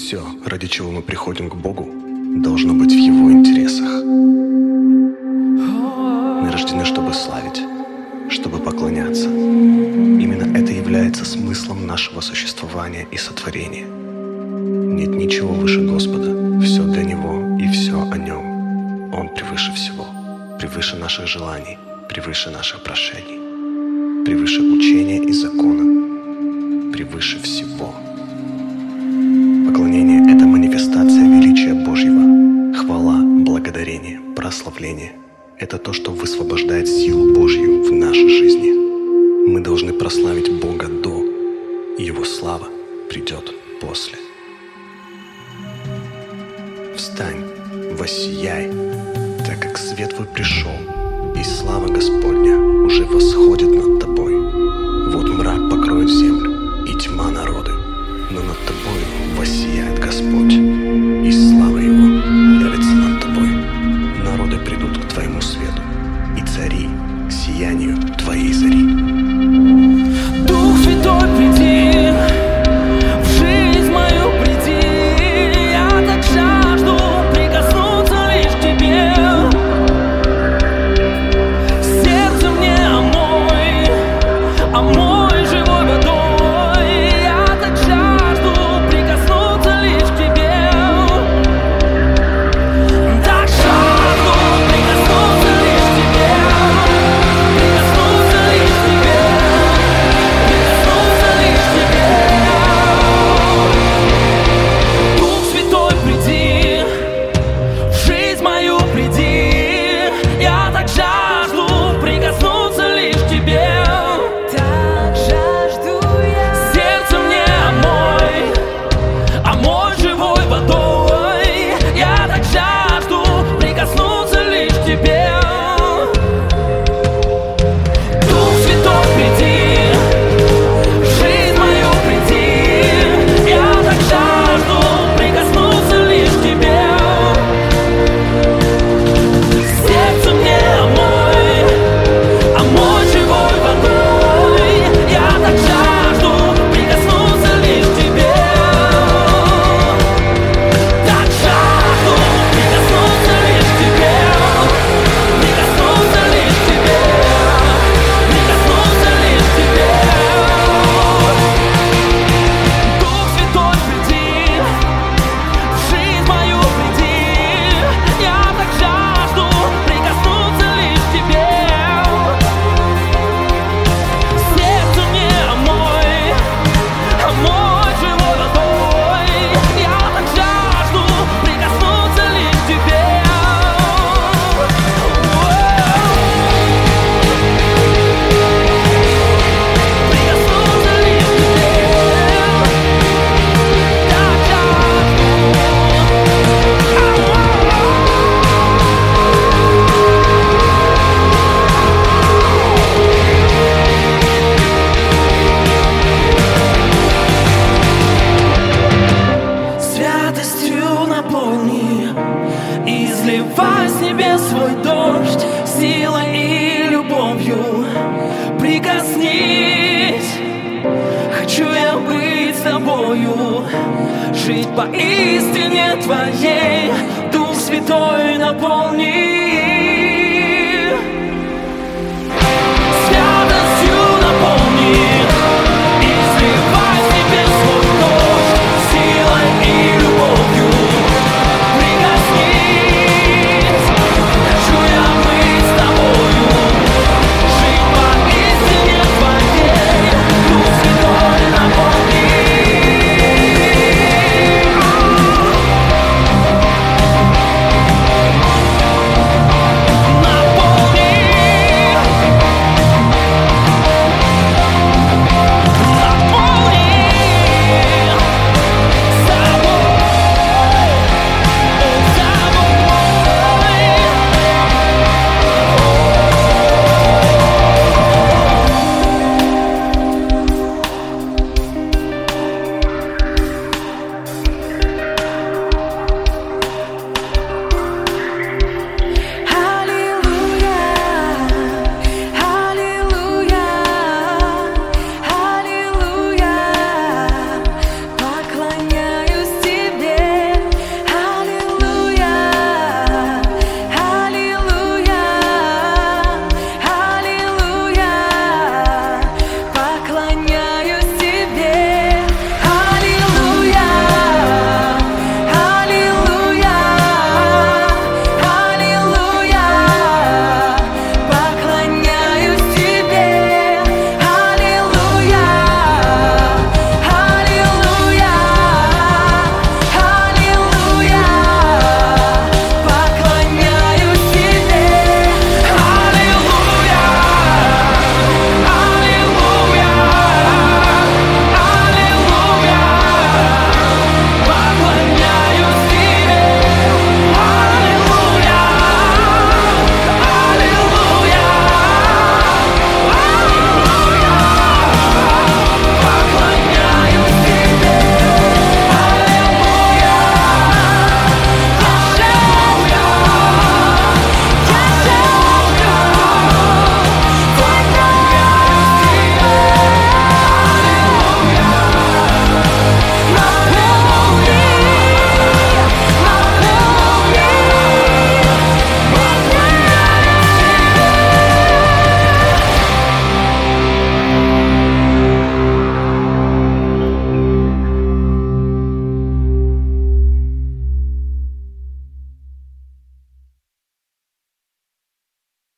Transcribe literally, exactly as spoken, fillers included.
Все, ради чего мы приходим к Богу, должно быть в Его интересах. Мы рождены, чтобы славить, чтобы поклоняться. Именно это является смыслом нашего существования и сотворения. Нет ничего выше Господа, все для Него и все о Нем. Он превыше всего, превыше наших желаний, превыше наших прошений, превыше учения и закона, превыше всего. Поклонение — это манифестация величия Божьего. Хвала, благодарение, прославление — это то, что высвобождает силу Божью в нашей жизни. Мы должны прославить Бога до, и Его слава придет после. Встань, воссияй, так как свет твой пришел, и слава Господня уже восходит над тобой. Вот мрак покроет землю, и тьма народы, но над тобой воссияет Господь, и слава Его явится над тобой. Народы придут к твоему свету, и цари к сиянию твоей зари. Дух Святой, приди, в жизнь мою приди, я так жажду прикоснуться лишь к тебе. Сердце мне омой, омой живой водой, я так жажду прикоснуться лишь к тебе. Так жажду прикоснуться лишь к тебе, прикоснуться лишь к тебе, прикоснуться лишь к тебе. Дух Святой, приди, в жизнь мою приди, я так жажду прикоснуться лишь к тебе. Так жажду я. Сердце мне омой, омой живой водой, я так жажду прикоснуться лишь к тебе. Дух Святой, приди, в жизнь мою приди, я так жажду прикоснуться лишь к тебе. Сердце мне омой, омой живой водой, я так жажду прикоснуться лишь к тебе. Так жажду прикоснуться лишь к тебе, прикоснуться лишь к тебе, прикоснуться лишь к тебе. Дух Святой, приди, в жизнь мою приди, я так жажду прикоснуться лишь к тебе. Сердце мне омой, омой живой водой, я так жажду прикоснуться лишь к тебе. Прикоснуться лишь к тебе. Так жажду. Святостью наполни, изливай с небес свой дождь, силой и любовью прикоснись. Хочу я быть с тобою, жить по истине твоей. Дух Святой, наполни.